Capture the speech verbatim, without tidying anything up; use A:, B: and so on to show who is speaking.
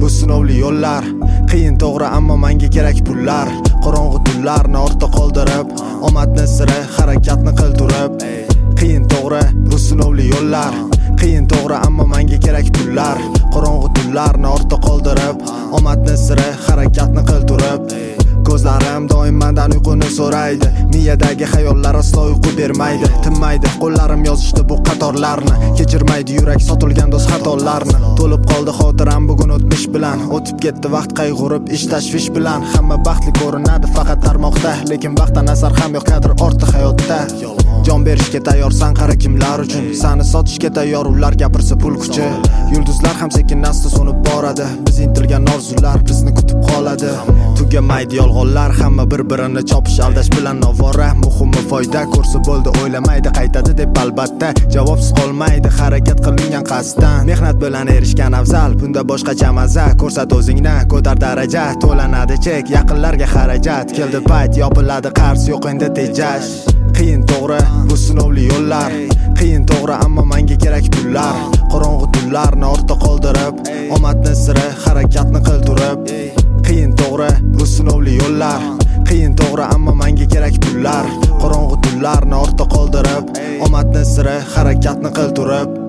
A: bu sinovli yo'llar. Qiyin to'g'ri, ammo menga kerak pullar. Qorong'u tunlarni ortda qoldirib, omadni siri harakatni qil turib. Qiyin to'g'ri, bu sinovli yo'llar. Qiyin to'g'ri, ammo menga kerak pullar. Qorong'u tunlarni ortda qoldirib, omadni siri harakatni qil turib. Ko'zlarim doim mendan uyquni so'raydi. Miyadagi xayollar aslo uyqu bermaydi. Tinmaydi qo'llarim yozishdi bu qatorlarni. Kechirmaydi yurak sotilgan do'st xatolarni. To'lib qoldi xotiram bugun o'tmish bilan. O'tib ketdi vaqt qayg'urib ish tashvish bilan. Hamma baxtli ko'rinadi faqat tarmoqda, lekin vaqtdan asar ham yo'q, qadr ortdi hayotda. Jon berishga tayyorsan, qara kimlar uchun. Sani sotishga tayyor ular, gapirsa pul kuchi. Yulduzlar ham sekin asta so'nib boradi. Biz intilgan orzular bizni kutib qoladi. Tugamaydi yolg'onlar, hamma bir-birini chopish aldash bilan novora. Muhimi foyda ko'rsa bo'ldi, o'ylamaydi qaytadi deb albatta. Javobsiz qolmaydi harakat qilingan qasddan. Mehnat bilan erishgan afzal, bunda boshqacha maza. Ko'rsat o'zingni, ko'tar daraja, to'lanadi chek, yaqinlarga xarajat. Keldi payt, yopiladi qarz, yo'q endi tejash. Qiyin to'g'ri, bu sinovli yo'llar. Qiyin to'g'ri, ammo menga kerak pullar. Qorong'u tunlarni ortda qoldirib, omadni siri harakatni qil turib. Qiyin to'g'ri, bu sinovli yo'llar. Qiyin to'g'ri, ammo menga kerak pullar. Qorong'u tunlarni ortda qoldirib, omadni siri harakatni qil turib.